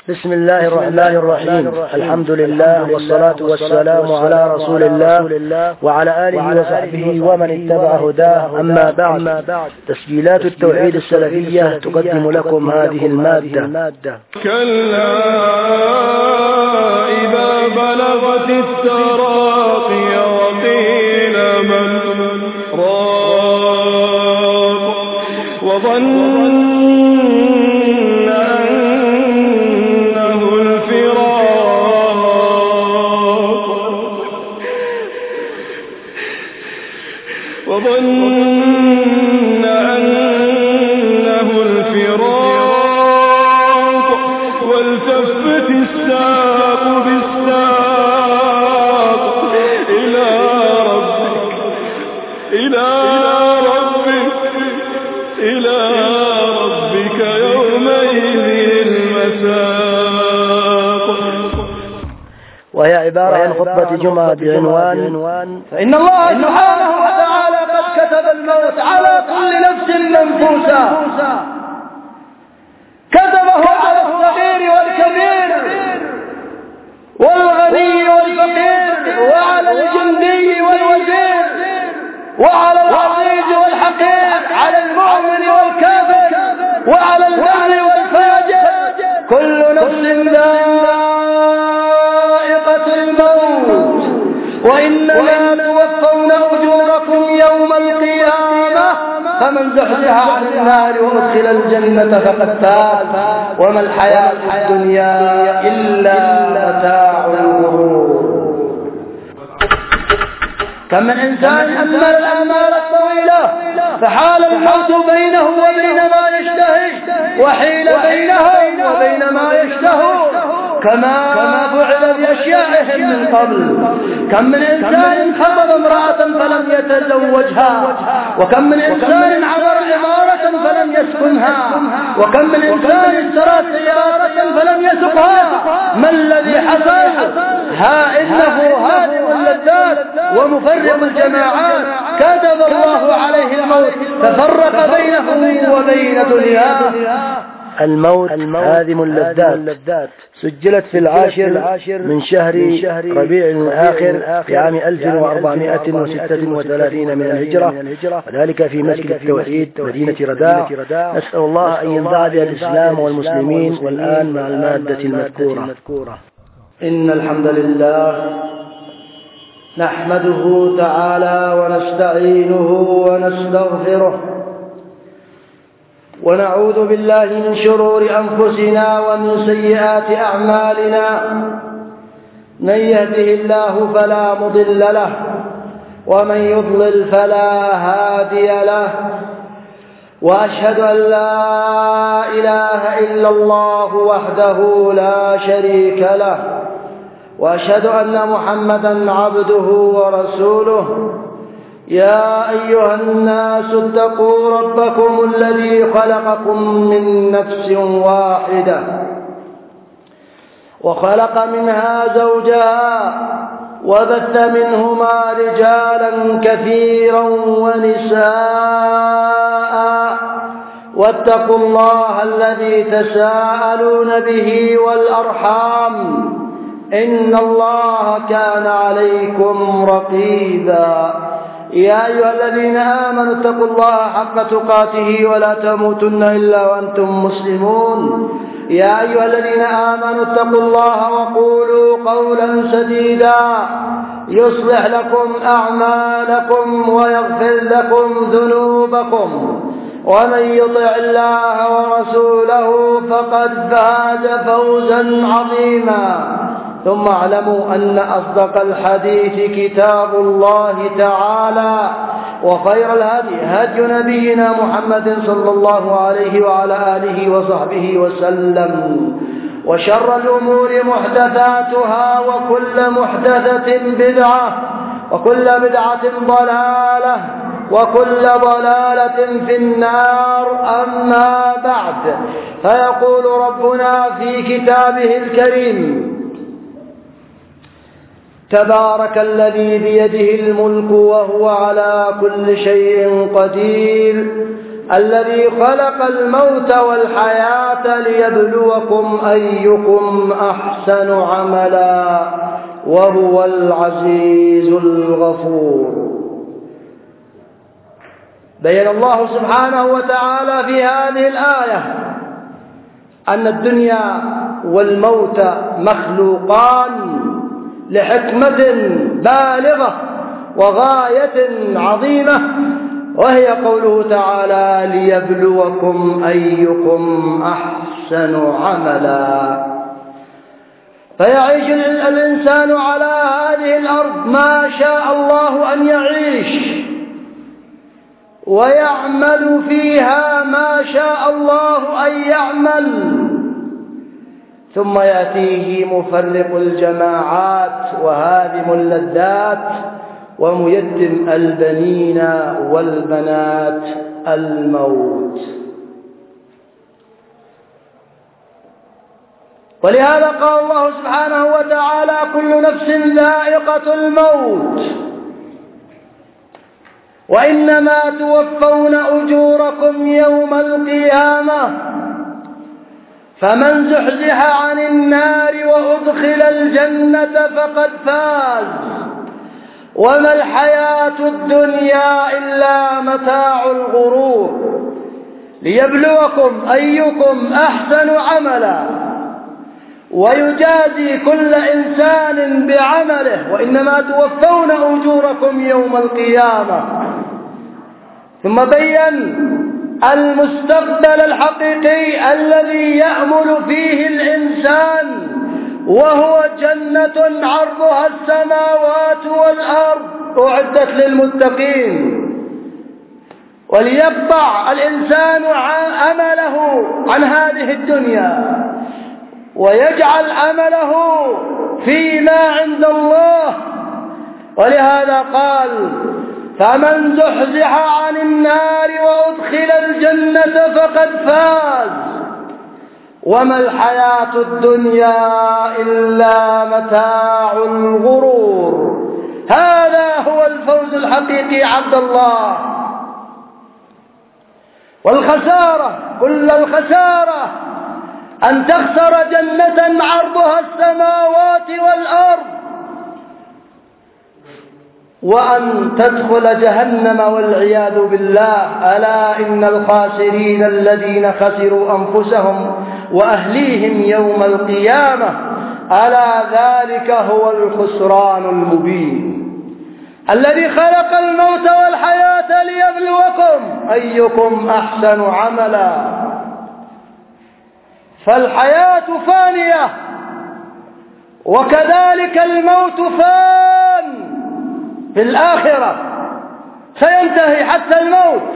بسم الله الرحمن الرحيم. الحمد لله والصلاة والسلام على رسول الله وعلى آله وصحبه ومن اتبع هداه. أما بعد، تسجيلات التوحيد السلفية تقدم لكم هذه المادة. كلا إذا بلغت التراقي وقيل من راق وظن أنه الفراق والتفت الساق بالساق إلى ربك يومئذ المساق. وهي عبارة عن خطبة جمعة بعنوان فإن الله سبحانه وتعالى قد كتب الموت على كل نفس منفوسة، كتبه على الصغير والكبير والغني والفقير وعلى الجندي والوزير وعلى العزيز والحقير، على المؤمن والكافر وعلى البر والفاجر. كل نفس ذائقة الموت، وإنما توفون أجوركم يوم القيامة، فمن زحزح عن النار وأدخل الجنة فقد فاز، وما الحياة الدنيا إلا متاع الغرور. كم من إنسان أمل الأمال الطويلة فحال الموت بينه وبين ما يشتهي، وحيل بينه وبين ما يشتهون، كما فعل بأشيائهم من قبل. كم من إنسان خطب امرأة فلم يتزوجها، وكم من إنسان عبر عمارة فلم يسكنها، وكم من إنسان اشترى سيارة فلم يسقها. ما الذي حصل؟ إنه هادم اللذات ومفرق الجماعات، كتب الله عليه الموت ففرق بينه وبين دنياه. الموت هادم اللذات، سجلت في العاشر من شهر ربيع الآخر في عام 1436 من الهجرة، وذلك في مسجد التوحيد مدينة رداع. نسأل الله أن ينفع بها الإسلام والمسلمين. والآن مع المادة المذكورة. إن الحمد لله نحمده تعالى ونستعينه ونستغفره، ونعوذ بالله من شرور أنفسنا ومن سيئات أعمالنا. من يهده الله فلا مضل له، ومن يضلل فلا هادي له، وأشهد أن لا إله إلا الله وحده لا شريك له، وأشهد أن محمدًا عبده ورسوله. يا أيها الناس اتقوا ربكم الذي خلقكم من نفس واحدة، وخلق منها زوجها، وبث منهما رجالا كثيرا ونساء. واتقوا الله الذي تساءلون به والأرحام، إن الله كان عليكم رقيبا. يا أيها الذين آمنوا اتقوا الله حق تقاته ولا تموتن إلا وأنتم مسلمون. يا أيها الذين آمنوا اتقوا الله وقولوا قولا سديدا يصلح لكم أعمالكم ويغفر لكم ذنوبكم، ومن يطع الله ورسوله فقد فاز فوزا عظيما. ثم اعلموا أن أصدق الحديث كتاب الله تعالى، وخير الهدي هدي نبينا محمد صلى الله عليه وعلى آله وصحبه وسلم، وشر الأمور محدثاتها، وكل محدثة بدعة، وكل بدعة ضلالة، وكل ضلالة في النار. أما بعد، فيقول ربنا في كتابه الكريم: تبارك الذي بيده الملك وهو على كل شيء قدير، الذي خلق الموت والحياة ليبلوكم أيكم أحسن عملا وهو العزيز الغفور. بين الله سبحانه وتعالى في هذه الآية أن الدنيا والموت مخلوقان لحكمة بالغة وغاية عظيمة، وهي قوله تعالى ليبلوكم أيكم أحسن عملا. فيعيش الإنسان على هذه الأرض ما شاء الله أن يعيش، ويعمل فيها ما شاء الله أن يعمل، ثم يأتيه مفرق الجماعات وهادم اللذات وميتم البنين والبنات، الموت. ولهذا قال الله سبحانه وتعالى كل نفس ذائقة الموت وإنما توفون أجوركم يوم القيامة فمن زحزح عن النار وأدخل الجنة فقد فاز وما الحياة الدنيا إلا متاع الغرور ليبلوكم أيكم أحسن عملا ويجازي كل إنسان بعمله وإنما توفون أجوركم يوم القيامة. ثم بين المستقبل الحقيقي الذي يأمل فيه الإنسان، وهو جنة عرضها السماوات والأرض أعدت للمتقين. وليقطع الإنسان أمله عن هذه الدنيا ويجعل أمله فيما عند الله. ولهذا قال فمن زحزح عن النار وأدخل الجنة فقد فاز وما الحياة الدنيا إلا متاع الغرور. هذا هو الفوز الحقيقي عبد الله. والخسارة كل الخسارة أن تخسر جنة عرضها السماوات والأرض وأن تدخل جهنم والعياذ بالله. ألا إن الخاسرين الذين خسروا أنفسهم وأهليهم يوم القيامة ألا ذلك هو الخسران المبين. الذي خلق الموت والحياة ليبلوكم أيكم أحسن عملا. فالحياة فانية وكذلك الموت فان في الآخرة سينتهي حتى الموت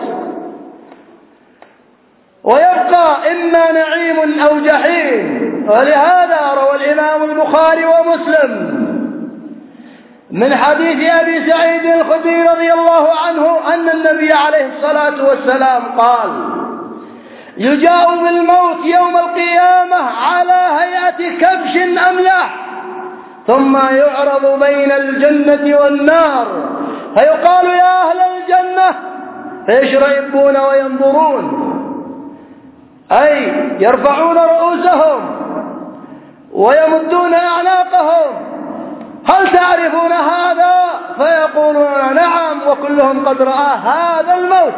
ويبقى إما نعيم أو جحيم. ولهذا روى الإمام البخاري ومسلم من حديث أبي سعيد الخدري رضي الله عنه أن النبي عليه الصلاة والسلام قال يجاء بالموت يوم القيامة على هيئة كبش أملح ثم يعرض بين الجنة والنار فيقال يا أهل الجنة فيشرئبون وينظرون، أي يرفعون رؤوسهم ويمدون أعناقهم هل تعرفون هذا؟ فيقولون نعم وكلهم قد رأى هذا الموت.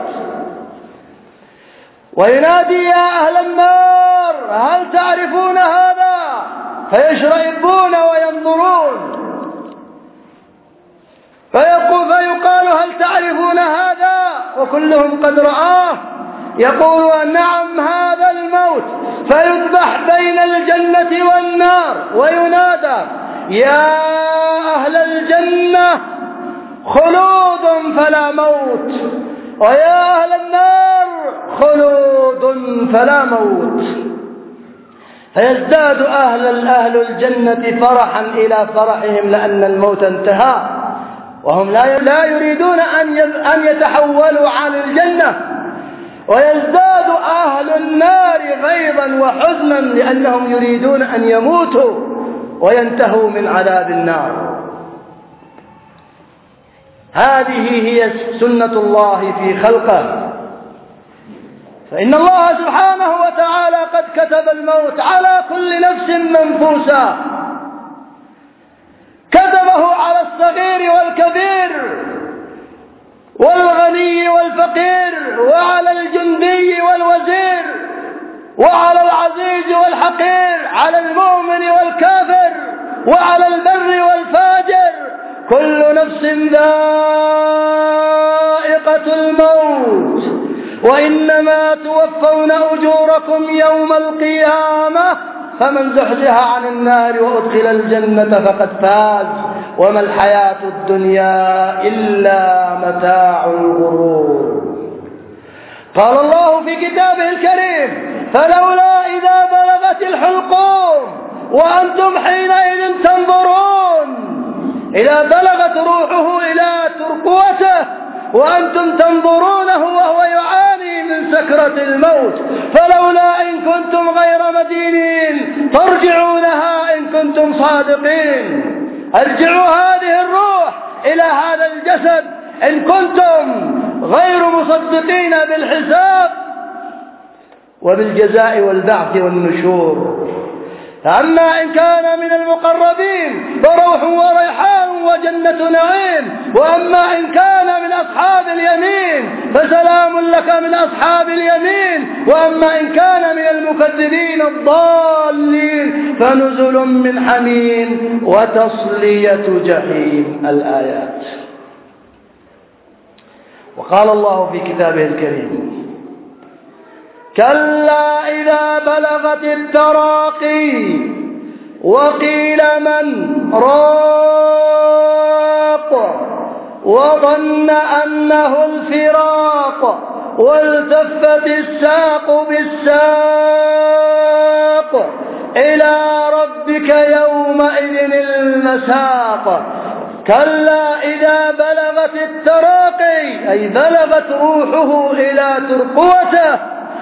وينادي يا أهل النار هل تعرفون هذا؟ فيشرئبون وينظرون فيقال هل تعرفون هذا؟ وكلهم قد رآه. يقولون نعم هذا الموت. فيذبح بين الجنة والنار وينادى يا أهل الجنة خلود فلا موت ويا أهل النار خلود فلا موت. فيزداد أهل الجنة فرحا إلى فرحهم لأن الموت انتهى وهم لا يريدون أن يتحولوا عن الجنة. ويزداد أهل النار غيظا وحزنا لأنهم يريدون أن يموتوا وينتهوا من عذاب النار. هذه هي سنة الله في خلقه فإن الله سبحانه وتعالى قد كتب الموت على كل نفس منفوسة، كتبه على الصغير والكبير والغني والفقير، وعلى الجندي والوزير، وعلى العزيز والحقير، على المؤمن والكافر، وعلى البر والفاجر. كل نفس ذائقة الموت، وإنما توفون أجوركم يوم القيامة، فمن زحزح عن النار وأدخل الجنة فقد فاز، وما الحياة الدنيا إلا متاع الغرور. قال الله في كتابه الكريم: فلولا إذا بلغت الحلقوم وأنتم حينئذ تنظرون. إذا بلغت روحه إلى ترقوته وأنتم تنظرونه وهو يعاني من سكرة الموت، فلولا إن كنتم غير مدينين ترجعونها إن كنتم صادقين. ارجعوا هذه الروح إلى هذا الجسد إن كنتم غير مصدقين بالحساب وبالجزاء والبعث والنشور. أما إن كان من المقربين فروح وريحان وجنة نعيم، وأما إن كان من أصحاب اليمين فسلام لك من أصحاب اليمين، وأما إن كان من المكذبين الضالين فنزل من حميم وتصلية جحيم. الآيات. وقال الله في كتابه الكريم: كلا إذا بلغت التراقي وقيل من راق وظن أنه الفراق والتفت الساق بالساق إلى ربك يومئذ المساق. كلا إذا بلغت التراقي أي بلغت روحه إلى ترقوته،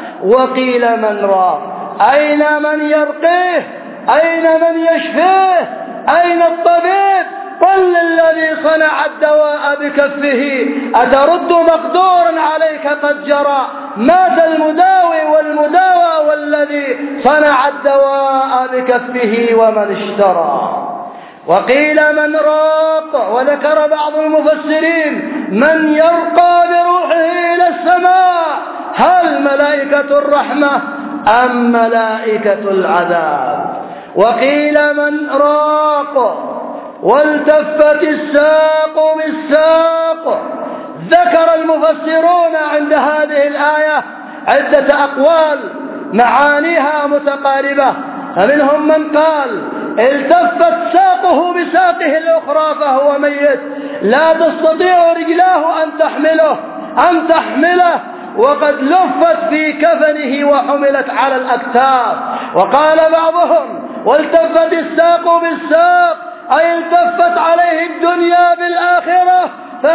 وقيل من راق أين من يرقيه، أين من يشفيه، أين الطبيب؟ قل للذي صنع الدواء بكفه أترد مقدورا عليك قد جرى، مات المداوي والمداوى والذي صنع الدواء بكفه ومن اشترى. وقيل من راق، وذكر بعض المفسرين من يرقى بروحه إلى السماء، هل ملائكة الرحمة أم ملائكة العذاب؟ وقيل من راق والتفت الساق بالساق. ذكر المفسرون عند هذه الآية عدة أقوال معانيها متقاربة، فمنهم من قال التفت ساقه بساقه الأخرى فهو ميت لا تستطيع رجلاه أن تحمله وقد لفت في كفنه وحملت على الأكتاف. وقال بعضهم والتفت الساق بالساق أي التفت عليه الدنيا بالآخرة،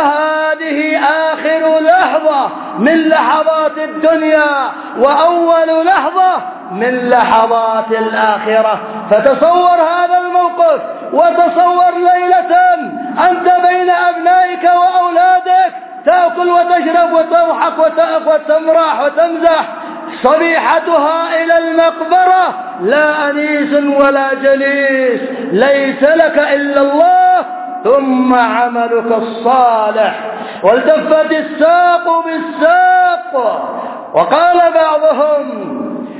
فهذه آخر لحظة من لحظات الدنيا وأول لحظة من لحظات الآخرة. فتصور هذا الموقف، وتصور ليلة أنت بين أبنائك وأولادك تأكل وتشرب وتضحك وتمرح وتمزح، صبيحتها إلى المقبرة لا أنيس ولا جليس، ليس لك إلا الله ثم عملك الصالح. والتفت الساق بالساق. وقال بعضهم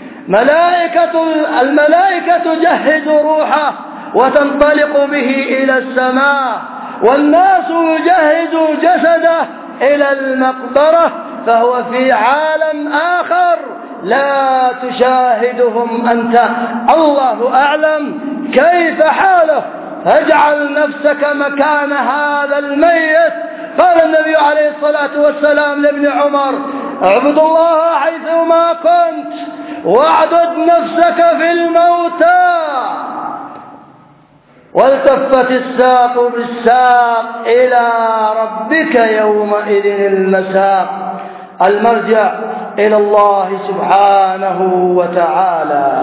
الملائكة تجهز روحه وتنطلق به إلى السماء، والناس يجهز جسده إلى المقبرة، فهو في عالم آخر لا تشاهدهم أنت، الله أعلم كيف حاله، فاجعل نفسك مكان هذا الميت. قال النبي عليه الصلاة والسلام لابن عمر: اعبد الله حيثما كنت واعدد نفسك في الموتى. والتفت الساق بالساق إلى ربك يومئذ المساق. المرجع إلى الله سبحانه وتعالى.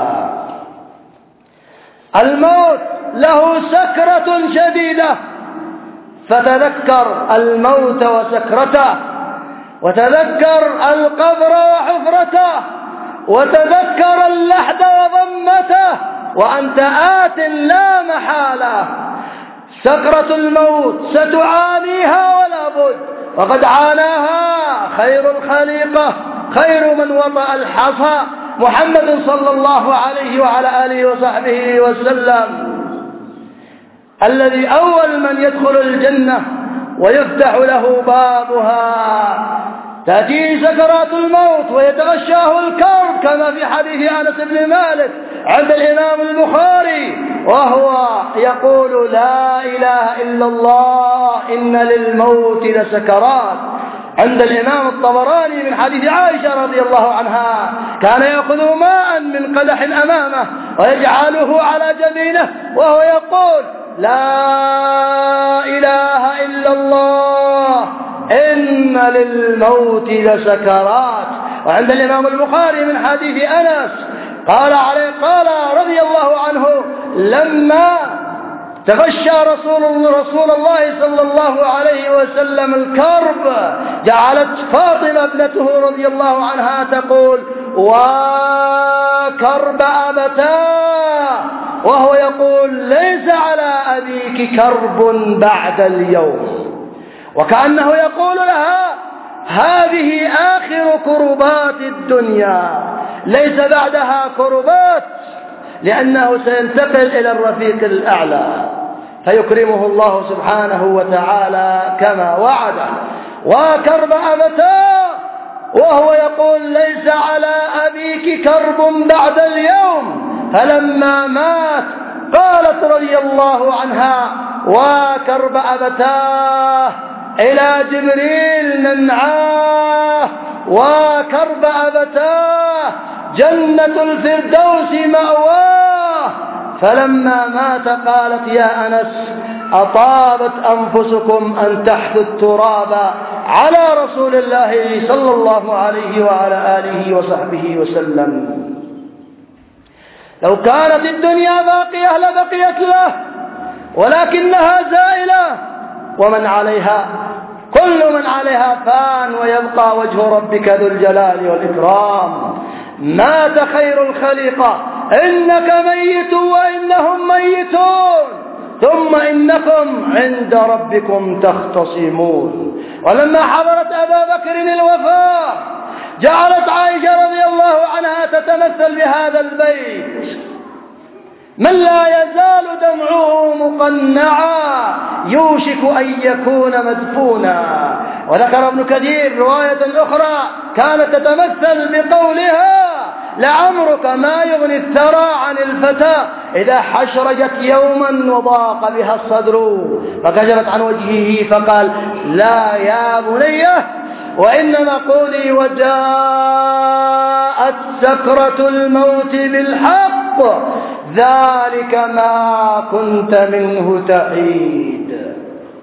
الموت له سكرة شديدة، فتذكر الموت وسكرته، وتذكر القبر وحفرته، وتذكر اللحد وضمته، وأنت آت لا محالة. سكرة الموت ستعانيها ولا بد، وقد عاناها خير الخليقة، خير من وطأ الحصى، محمد صلى الله عليه وعلى آله وصحبه وسلم، الذي أول من يدخل الجنة ويفتح له بابها. تأتيه سكرات الموت ويتغشاه الكرب كما في حديث أنس بن مالك عند الإمام البخاري، وهو يقول: لا إله إلا الله إن للموت لسكرات. عند الإمام الطبراني من حديث عائشة رضي الله عنها: كان يأخذ ماء من قدح أمامه ويجعله على جبينه وهو يقول: لا إله إلا الله إن للموت لسكرات. وعند الإمام البخاري من حديث أنس قال رضي الله عنه: لما تغشى رسول الله صلى الله عليه وسلم الكرب، جعلت فاطمة ابنته رضي الله عنها تقول: وكرب أبتاه، وهو يقول: ليس على أبيك كرب بعد اليوم. وكأنه يقول لها: هذه آخر كربات الدنيا، ليس بعدها كربات، لأنه سينتقل إلى الرفيق الأعلى فيكرمه الله سبحانه وتعالى كما وعده. وكرب أبتاه، وهو يقول: ليس على أبيك كرب بعد اليوم. فلما مات قالت رضي الله عنها: وكرب أبتاه إلى جبريل ننعاه، وكرب أبتاه جنة الفردوس مأواه. فلما مات قالت: يا أنس، أطابت أنفسكم أن تحثوا التراب على رسول الله صلى الله عليه وعلى آله وصحبه وسلم. لو كانت الدنيا باقية لبقيت له، ولكنها زائلة، ومن عليها كل من عليها فان، ويبقى وجه ربك ذو الجلال والإكرام. مات خير الخليقة، إنك ميت وإنهم ميتون، ثم إنكم عند ربكم تختصمون. ولما حضرت أبا بكر الوفاة جعلت عائشة رضي الله عنها تتمثل بهذا البيت: من لا يزال دمعه مقنعا يوشك أن يكون مدفونا. وذكر ابن كثير رواية أخرى كانت تتمثل بقولها: لعمرك ما يغني الثرى عن الفتى إذا حشرجت يوما وضاق بها الصدر، فكشفت عن وجهه فقال: لا يا بنيه، وإنما قولي وجاءت سكرة الموت بالحق، ذلك ما كنت منه تحيد.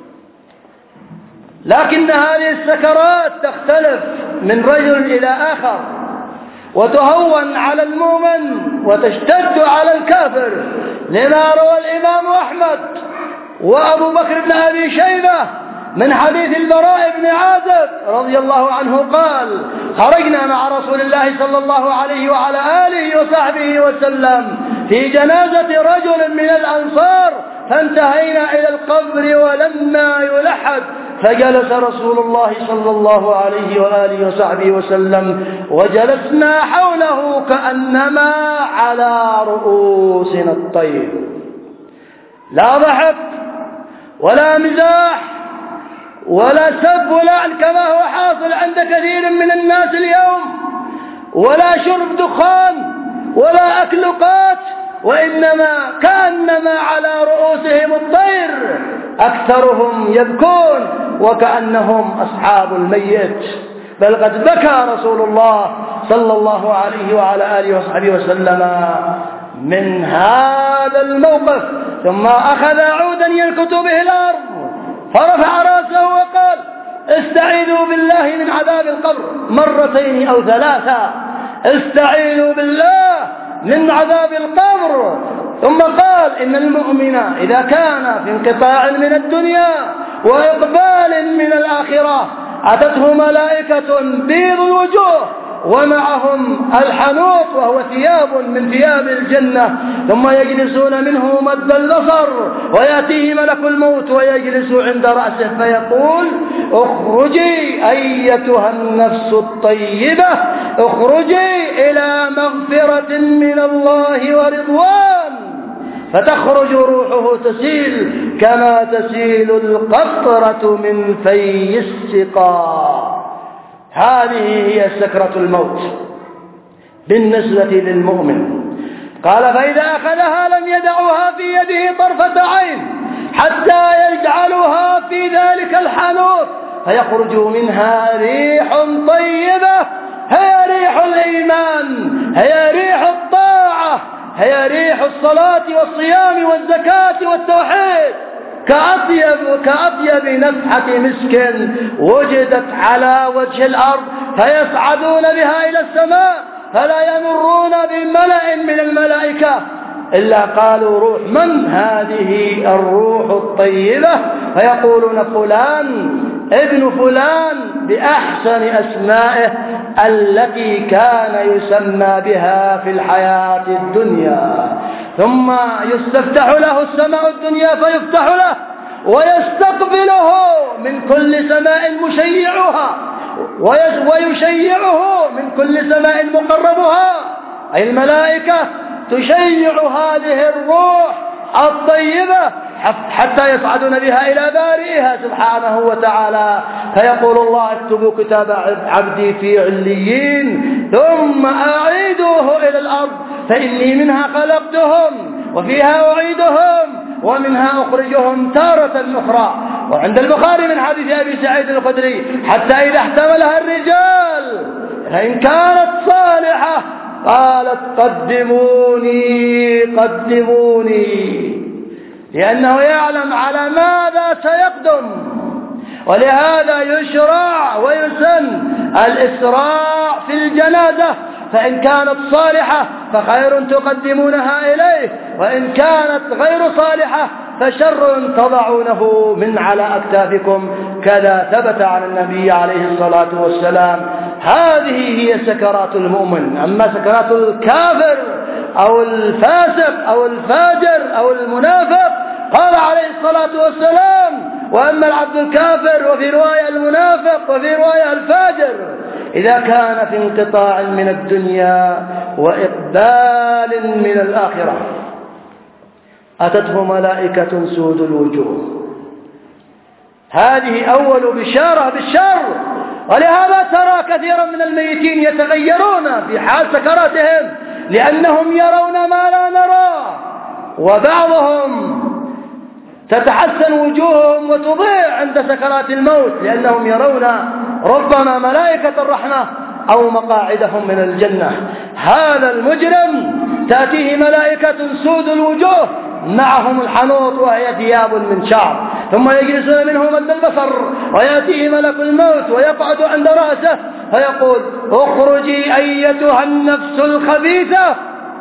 لكن هذه السكرات تختلف من رجل إلى آخر، وتهون على المؤمن وتشتد على الكافر، لما روى الإمام أحمد وأبو بكر بن أبي شيبة من حديث البراء بن عازب رضي الله عنه قال: خرجنا مع رسول الله صلى الله عليه وعلى آله وصحبه وسلم في جنازة رجل من الأنصار، فانتهينا إلى القبر ولما يلحد، فجلس رسول الله صلى الله عليه وآله وصحبه وسلم وجلسنا حوله كأنما على رؤوسنا الطير. لا ضحك ولا مزاح ولا سب ولا كما هو حاصل عند كثير من الناس اليوم، ولا شرب دخان ولا أكل قات، وإنما كأنما على رؤوسهم الطير، أكثرهم يبكون وكأنهم أصحاب الميت. بل قد بكى رسول الله صلى الله عليه وعلى آله وصحبه وسلم من هذا الموقف، ثم أخذ عودا ينكت به الأرض فرفع رأسه وقال: استعيذوا بالله من عذاب القبر مرتين أو ثلاثة، استعيذوا بالله من عذاب القبر. ثم قال: إن المؤمن إذا كان في انقطاع من الدنيا وإقبال من الآخرة أتته ملائكة بيض الوجوه ومعهم الحنوط وهو ثياب من ثياب الجنة، ثم يجلسون منه مد البصر، ويأتيه ملك الموت ويجلس عند رأسه فيقول: اخرجي أيتها النفس الطيبة، اخرجي إلى مغفرة من الله ورضوان. فتخرج روحه تسيل كما تسيل القطرة من في السقاء. هذه هي سكرة الموت بالنسبة للمؤمن. قال: فإذا أخذها لم يدعها في يده طرفة عين حتى يجعلها في ذلك الحنوط، فيخرج منها ريح طيبة، هي ريح الإيمان، هي ريح الطاعة، هي ريح الصلاة والصيام والزكاة والتوحيد، كأطيب نفحة مسك وجدت على وجه الأرض، فيصعدون بها إلى السماء فلا يمرون بملأ من الملائكة إلا قالوا: روح من هذه الروح الطيبة؟ فيقولون: فلان ابن فلان، بأحسن أسمائه التي كان يسمى بها في الحياة الدنيا. ثم يستفتح له السماء الدنيا فيفتح له، ويستقبله من كل سماء مشيعها، ويشيعه من كل سماء مقربها، أي الملائكة تشيع هذه الروح الطيبة حتى يصعدون بها إلى بارئها سبحانه وتعالى. فيقول الله: اكتبوا كتاب عبدي في عليين ثم أعيدوه إلى الأرض، فإني منها خلقتهم وفيها أعيدهم ومنها أخرجهم تارة أخرى. وعند البخاري من حديث أبي سعيد الخدري: حتى إذا احتملها الرجال فإن كانت صالحة قالت: قدموني قدموني، لأنه يعلم على ماذا سيقدم. ولهذا يشرع ويسن الإسراع في الجنازة، فإن كانت صالحة فخير تقدمونها إليه، وإن كانت غير صالحة فشر تضعونه من على أكتافكم، كذا ثبت عن النبي عليه الصلاة والسلام. هذه هي سكرات المؤمن. أما سكرات الكافر أو الفاسق أو الفاجر أو المنافق، قال عليه الصلاة والسلام: وأما العبد الكافر، وفي رواية المنافق، وفي رواية الفاجر، إذا كان في انقطاع من الدنيا وإقبال من الآخرة أتته ملائكة سود الوجوه. هذه أول بشارة بالشر. ولهذا ترى كثيرا من الميتين يتغيرون في حال سكراتهم، لأنهم يرون ما لا نرى، وبعضهم تتحسن وجوههم وتضيع عند سكرات الموت، لأنهم يرون ربما ملائكة الرحمة أو مقاعدهم من الجنة. هذا المجرم تأتيه ملائكة سود الوجوه معهم الحنوط وهي ثياب من شعر، ثم يجلسون منه مد البصر، ويأتيه ملك الموت ويقعد عند رأسه فيقول: اخرجي أيتها النفس الخبيثة،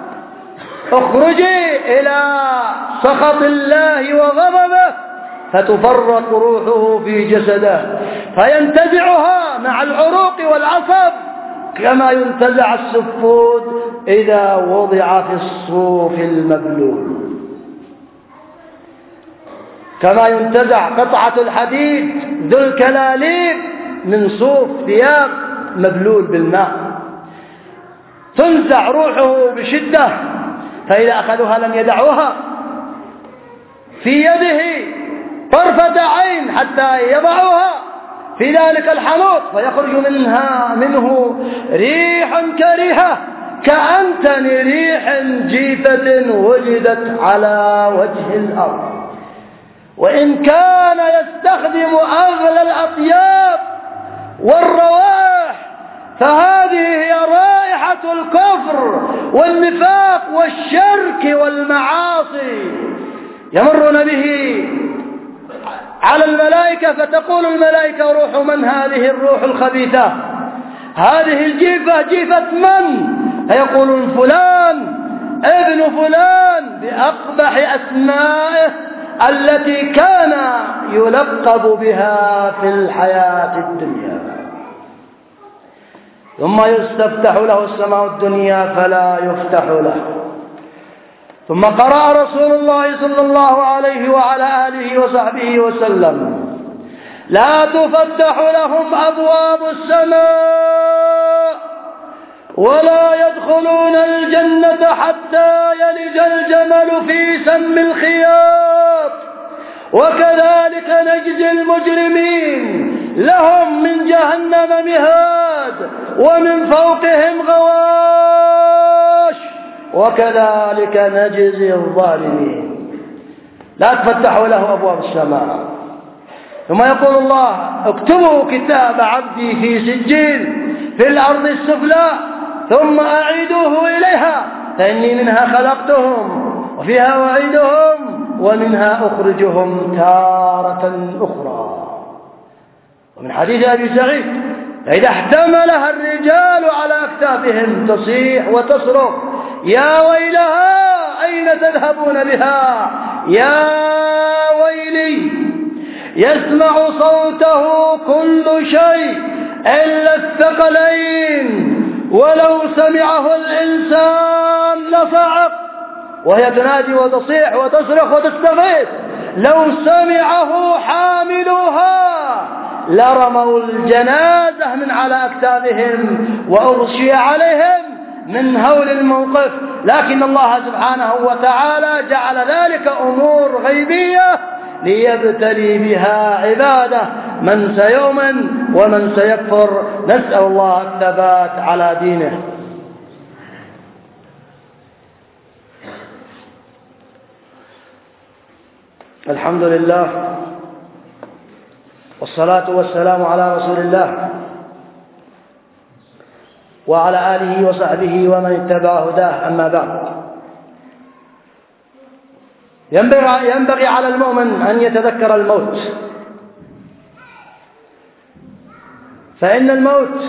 اخرجي إلى سخط الله وغضبه. فتفرق روحه في جسده فينتزعها مع العروق والعصب كما ينتزع السفود إذا وضع في الصوف المبلول، كما ينتزع قطعة الحديد ذو الكلاليب من صوف ثياب مبلول بالماء. تنزع روحه بشدة، فإذا أخذوها لم يدعوها في يده طرفة عين حتى يضعوها في ذلك الحنوط، فيخرج منه ريح كريهة كأنتن ريح جيفة وجدت على وجه الأرض. وإن كان يستخدم أغلى الأطياب والروائح فهذه هي رائحة الكفر والنفاق والشرك والمعاصي. يمرون به على الملائكة فتقول الملائكة: روح من هذه الروح الخبيثة؟ هذه الجيفة جيفة من؟ فيقولون: فلان ابن فلان، بأقبح أسمائه التي كان يلقب بها في الحياة الدنيا. ثم يستفتح له السماء الدنيا فلا يفتح له. ثم قرأ رسول الله صلى الله عليه وعلى آله وصحبه وسلم: لا تفتح لهم أبواب السماء ولا يدخلون الجنة حتى يلج الجمل في سم الخياط، وكذلك نجزي المجرمين، لهم من جهنم مهاد ومن فوقهم غواش وكذلك نجزي الظالمين. لا تفتحوا له أبواب السماء. ثم يقول الله: اكتبوا كتاب عبدي في سجين في الأرض السفلى ثم أعيدوه إليها فإني منها خلقتهم وفيها أعيدهم ومنها أخرجهم تارة أخرى. ومن حديث أبي سعيد: إذا احتملها الرجال على أكتافهم تصيح وتصرخ: يا ويلها أين تذهبون بها؟ يا ويلي. يسمع صوته كل شيء إلا الثقلين، ولو سمعه الإنسان لصعق. وهي تنادي وتصيح وتصرخ وتستغيث. لو سمعه حاملوها لرموا الجنازة من على أكتافهم وأغشي عليهم من هول الموقف، لكن الله سبحانه وتعالى جعل ذلك أمور غيبية ليبتلي بها عباده من سيؤمن ومن سيكفر. نسأل الله الثبات على دينه. الحمد لله والصلاة والسلام على رسول الله وعلى آله وصحبه ومن اتبع هداه. أما بعد، ينبغي على المؤمن أن يتذكر الموت، فإن الموت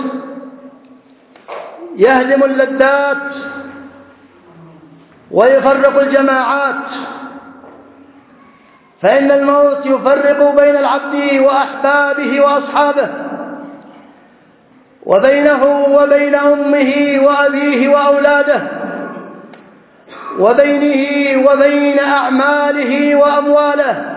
يهدم اللذات ويفرق الجماعات، فإن الموت يفرق بين العبد وأحبابه وأصحابه، وبينه وبين أمه وأبيه وأولاده، وبينه وبين أعماله وأمواله.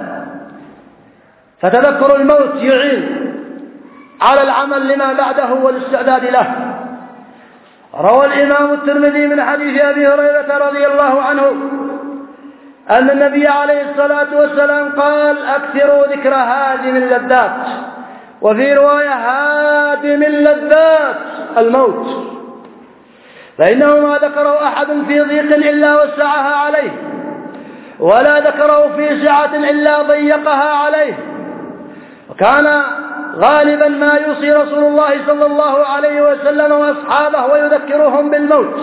فتذكر الموت يعين على العمل لما بعده والاستعداد له. روى الإمام الترمذي من حديث أبي هريرة رضي الله عنه أن النبي عليه الصلاة والسلام قال: أكثروا ذكر هادم اللذات، وفي رواية هادم اللذات الموت، فإنه ما ذكره أحد في ضيق إلا وسعها عليه، ولا ذكره في سعة إلا ضيقها عليه. وكان غالبا ما يوصي رسول الله صلى الله عليه وسلم وأصحابه ويذكرهم بالموت.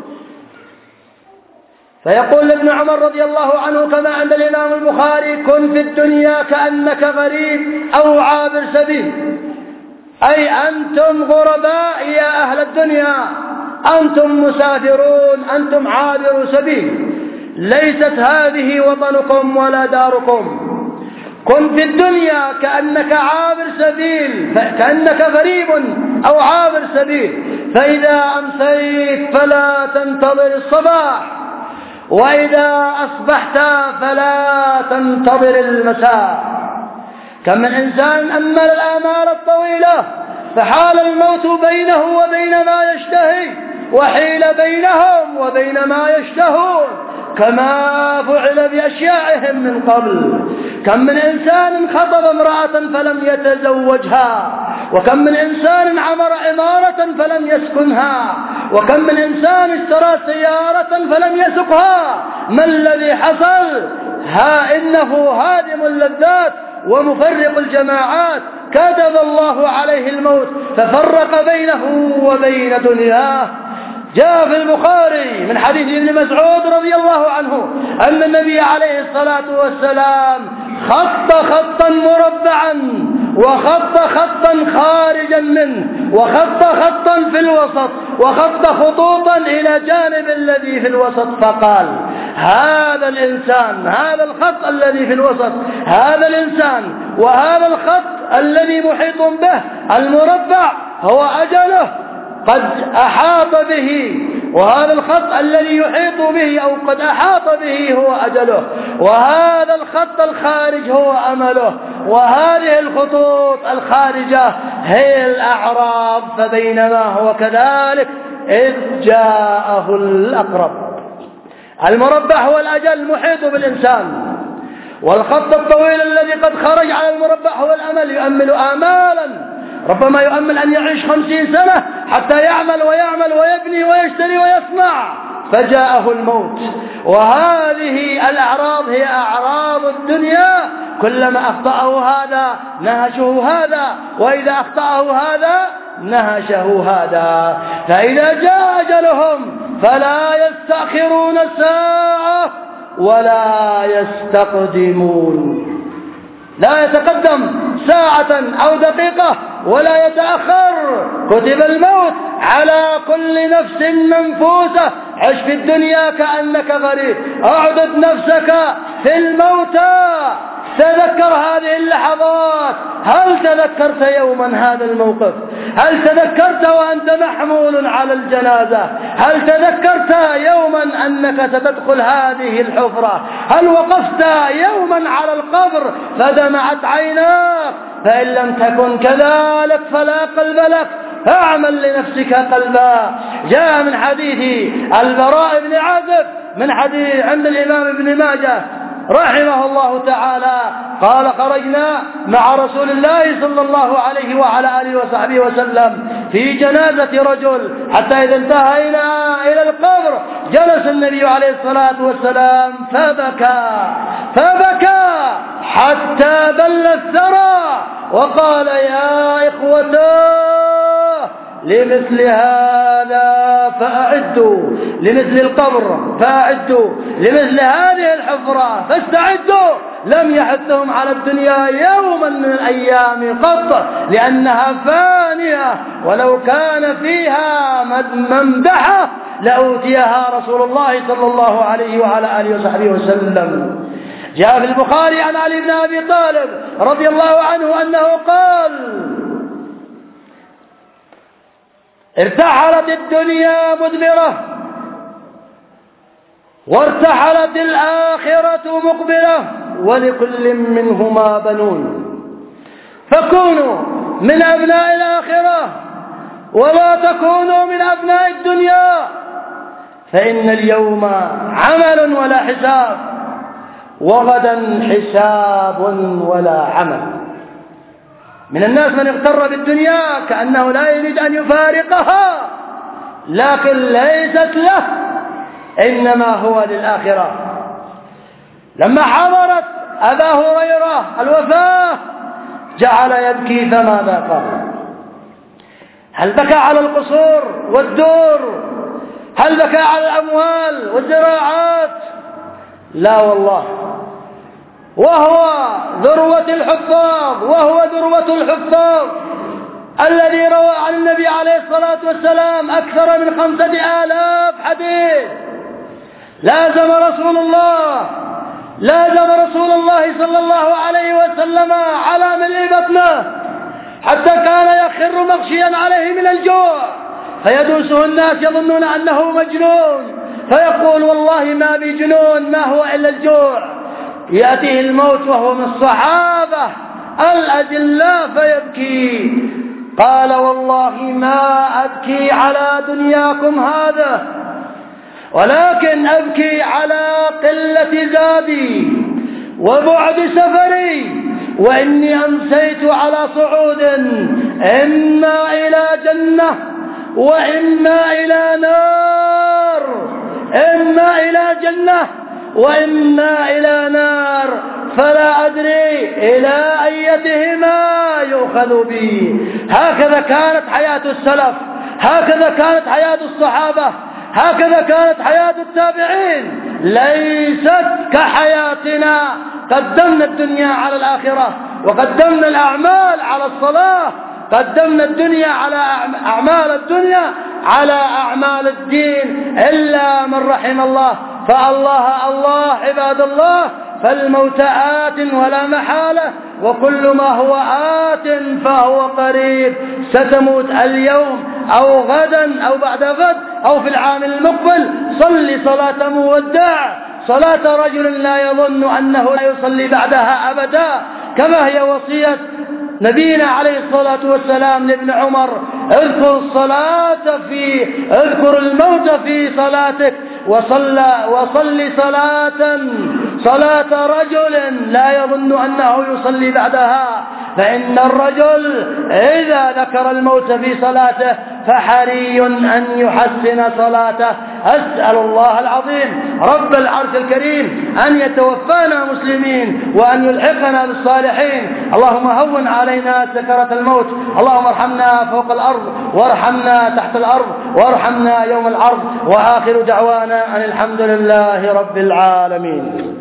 فيقول ابن عمر رضي الله عنه كما عند الإمام البخاري: كن في الدنيا كأنك غريب أو عابر سبيل، أي أنتم غرباء يا أهل الدنيا، أنتم مسافرون، أنتم عابر سبيل، ليست هذه وطنكم ولا داركم. كن في الدنيا كأنك عابر سبيل، كأنك غريب أو عابر سبيل، فإذا أمسيت فلا تنتظر الصباح، وإذا أصبحت فلا تنتظر المساء. كم من إنسان أمل الآمال الطويلة فحال الموت بينه وبين ما يشتهي، وحيل بينهم وبين ما يشتهون، كما فعل بأشياعهم من قبل. كم من إنسان خطب امرأة فلم يتزوجها، وكم من إنسان عمر عمارة فلم يسكنها، وكم من إنسان اشترى سيارة فلم يسقها. ما الذي حصل؟ إنه هادم اللذات ومفرق الجماعات، كتب الله عليه الموت ففرق بينه وبين دنياه. جاء في البخاري من حديث ابن مسعود رضي الله عنه أن النبي عليه الصلاة والسلام خط خطا مربعا، وخط خطا خارجا منه، وخط خطا في الوسط، وخط خطوطا إلى جانب الذي في الوسط، فقال: هذا الإنسان، هذا الخط الذي في الوسط، هذا الإنسان وهذا الخط الذي محيط به المربع هو أجله قد أحاط به، وهذا الخط الذي يحيط به أو قد أحاط به هو أجله، وهذا الخط الخارج هو أمله، وهذه الخطوط الخارجة هي الأعراض. فبينما هو كذلك إذ جاءه الأقرب. المربع هو الأجل المحيط بالإنسان، والخط الطويل الذي قد خرج على المربع هو الأمل، يؤمل آمالا، ربما يؤمل أن يعيش 50 سنة حتى يعمل ويعمل ويبني ويشتري ويصنع، فجاءه الموت. وهذه الأعراض هي أعراض الدنيا، كلما أخطأه هذا نهشه هذا، وإذا أخطأه هذا نهشه هذا. فإذا جاء أجلهم فلا يستأخرون ساعة ولا يستقدمون، لا يتقدم ساعة أو دقيقة ولا يتأخر. كتب الموت على كل نفس منفوسة. عش في الدنيا كأنك غريب، اعدد نفسك في الموتى، تذكر هذه اللحظات. هل تذكرت يوما هذا الموقف؟ هل تذكرت وأنت محمول على الجنازة؟ هل تذكرت يوما أنك ستدخل هذه الحفرة؟ هل وقفت يوما على القبر فدمعت عيناك؟ فإن لم تكن كذلك فلا قلب لك، فاعمل لنفسك قلبا. جاء من حديث البراء بن عازب من حديث عند الإمام ابن ماجه رحمه الله تعالى قال: خرجنا مع رسول الله صلى الله عليه وعلى آله وصحبه وسلم في جنازة رجل، حتى إذا انتهينا إلى القبر جلس النبي عليه الصلاة والسلام فبكى حتى بل الثرى، وقال: يا إخوتاه لمثل هذا فأعدوا، لمثل القبر فأعدوا، لمثل هذه الحفرة فاستعدوا. لم يحثهم على الدنيا يوما من الأيام قط، لأنها فانية، ولو كان فيها ممدحة لأوتيها رسول الله صلى الله عليه وعلى آله وصحبه وسلم. جاء في البخاري عن علي بن أبي طالب رضي الله عنه أنه قال: ارتحلت الدنيا مدبرة وارتحلت الآخرة مقبلة، ولكل منهما بنون، فكونوا من أبناء الآخرة ولا تكونوا من أبناء الدنيا، فإن اليوم عمل ولا حساب، وغدا حساب ولا عمل. من الناس من اغتر بالدنيا كأنه لا يريد أن يفارقها، لكن ليست له، إنما هو للآخرة. لما حضرت أبا هريرة الوفاة جعل يبكي، فماذا قال؟ هل بكى على القصور والدور؟ هل بكى على الأموال والزراعات؟ لا والله، وهو ذروة الحفاظ، وهو ذروة الحفاظ الذي روى عن النبي عليه الصلاة والسلام أكثر من 5000 حديث. لازم رسول الله صلى الله عليه وسلم على ملء بطنه، حتى كان يخر مغشيا عليه من الجوع، فيدوسه الناس يظنون أنه مجنون، فيقول: والله ما بي جنون، ما هو إلا الجوع. يأتيه الموت وهو من الصحابة الأجلاء فيبكي. قال: والله ما أبكي على دنياكم هذا، ولكن أبكي على قلة زادي وبعد سفري، وإني أمسيت على صعود إما إلى جنة وإما إلى نار، إما إلى جنة وإما إلى نار، فلا أدري إلى أيتهما يؤخذ بي. هكذا كانت حياة السلف، هكذا كانت حياة الصحابة، هكذا كانت حياة التابعين، ليست كحياتنا. قدمنا الدنيا على الآخرة، وقدمنا الأعمال على الصلاة، قدمنا الدنيا على أعمال الدنيا على أعمال الدين، إلا من رحم الله. فالله الله عباد الله، فالموت آت ولا محالة، وكل ما هو آت فهو قريب. ستموت اليوم أو غدا أو بعد غد أو في العام المقبل. صل صلاة مودع، صلاة رجل لا يظن أنه لا يصلي بعدها أبدا، كما هي وصية نبينا عليه الصلاة والسلام لابن عمر: اذكر الموت في صلاتك، وصل صلاة رجل لا يظن أنه يصلي بعدها، فإن الرجل إذا ذكر الموت في صلاته فحري أن يحسن صلاته. أسأل الله العظيم رب العرش الكريم أن يتوفانا مسلمين وأن يلحقنا بالصالحين. اللهم هون علينا سكرة الموت، اللهم ارحمنا فوق الأرض وارحمنا تحت الأرض وارحمنا يوم العرض. وآخر دعوانا أن الحمد لله رب العالمين.